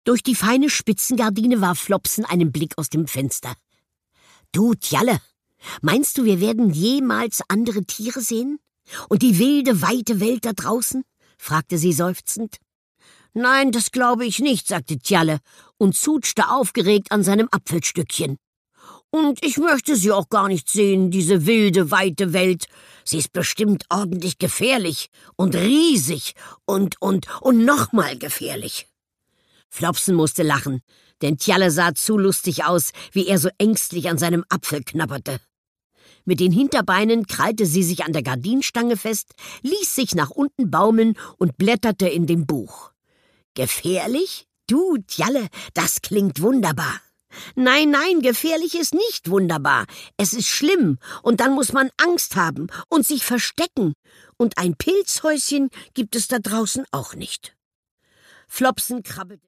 Durch die feine Spitzengardine warf Flopsen einen Blick aus dem Fenster. »Du, Tjalle, meinst du, wir werden jemals andere Tiere sehen? Und die wilde, weite Welt da draußen?« fragte sie seufzend. »Nein, das glaube ich nicht«, sagte Tjalle und zutschte aufgeregt an seinem Apfelstückchen. »Und ich möchte sie auch gar nicht sehen, diese wilde, weite Welt. Sie ist bestimmt ordentlich gefährlich und riesig und nochmal gefährlich.« Flopsen musste lachen, denn Tjalle sah zu lustig aus, wie er so ängstlich an seinem Apfel knabberte. Mit den Hinterbeinen krallte sie sich an der Gardinenstange fest, ließ sich nach unten baumeln und blätterte in dem Buch. »Gefährlich? Du, Tjalle, das klingt wunderbar.« »Nein, nein, gefährlich ist nicht wunderbar. Es ist schlimm, und dann muss man Angst haben und sich verstecken. Und ein Pilzhäuschen gibt es da draußen auch nicht.« Flopsen krabbelte